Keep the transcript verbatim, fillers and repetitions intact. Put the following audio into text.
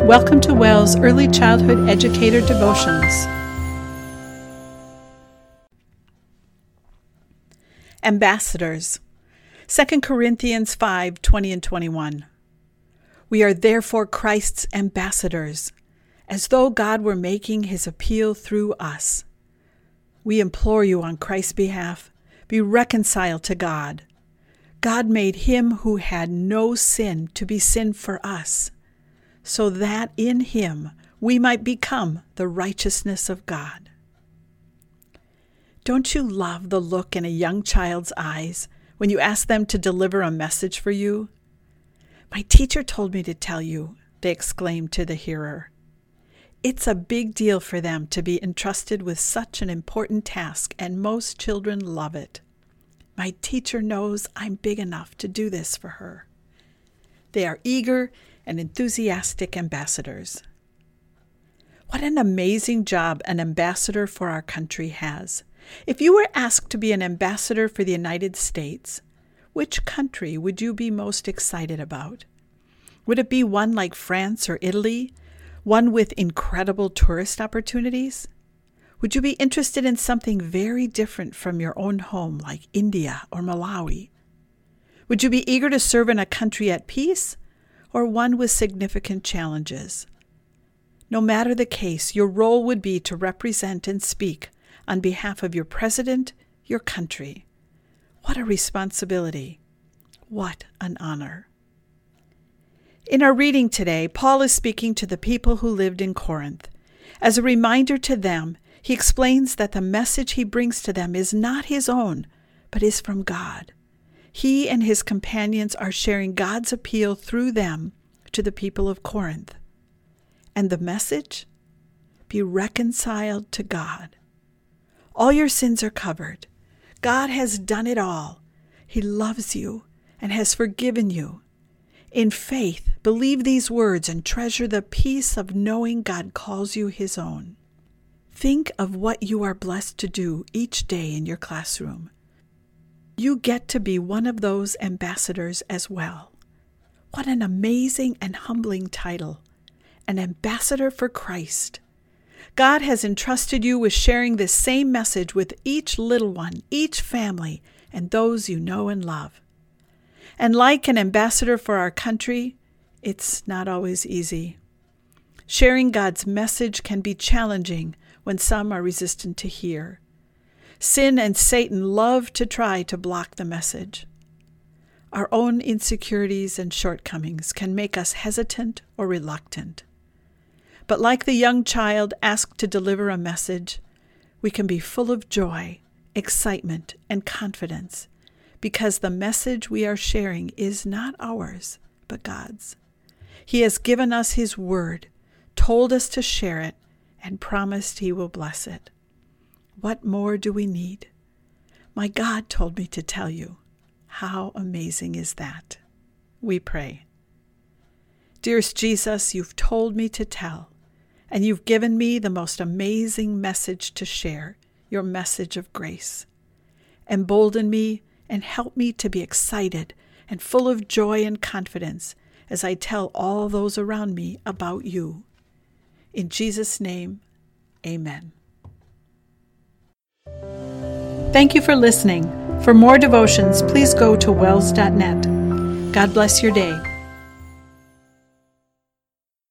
Welcome to WELL's Early Childhood Educator Devotions. Ambassadors. Second Corinthians five, twenty and twenty-one. We are therefore Christ's ambassadors, as though God were making his appeal through us. We implore you on Christ's behalf, be reconciled to God. God made him who had no sin to be sin for us, so that in him we might become the righteousness of God. Don't you love the look in a young child's eyes when you ask them to deliver a message for you? My teacher told me to tell you, they exclaimed to the hearer. It's a big deal for them to be entrusted with such an important task, and most children love it. My teacher knows I'm big enough to do this for her. They are eager and enthusiastic ambassadors. What an amazing job an ambassador for our country has. If you were asked to be an ambassador for the United States, which country would you be most excited about? Would it be one like France or Italy, one with incredible tourist opportunities? Would you be interested in something very different from your own home, like India or Malawi? Would you be eager to serve in a country at peace, or one with significant challenges? No matter the case, your role would be to represent and speak on behalf of your president, your country. What a responsibility. What an honor. In our reading today, Paul is speaking to the people who lived in Corinth. As a reminder to them, he explains that the message he brings to them is not his own, but is from God. He and his companions are sharing God's appeal through them to the people of Corinth. And the message? Be reconciled to God. All your sins are covered. God has done it all. He loves you and has forgiven you. In faith, believe these words and treasure the peace of knowing God calls you his own. Think of what you are blessed to do each day in your classroom. You get to be one of those ambassadors as well. What an amazing and humbling title. An ambassador for Christ. God has entrusted you with sharing this same message with each little one, each family, and those you know and love. And like an ambassador for our country, it's not always easy. Sharing God's message can be challenging when some are resistant to hear. Sin and Satan love to try to block the message. Our own insecurities and shortcomings can make us hesitant or reluctant. But like the young child asked to deliver a message, we can be full of joy, excitement, and confidence because the message we are sharing is not ours, but God's. He has given us his word, told us to share it, and promised he will bless it. What more do we need? My God told me to tell you. How amazing is that? We pray. Dearest Jesus, you've told me to tell, and you've given me the most amazing message to share, your message of grace. Embolden me and help me to be excited and full of joy and confidence as I tell all those around me about you. In Jesus' name, amen. Thank you for listening. For more devotions, please go to wells dot net. God bless your day.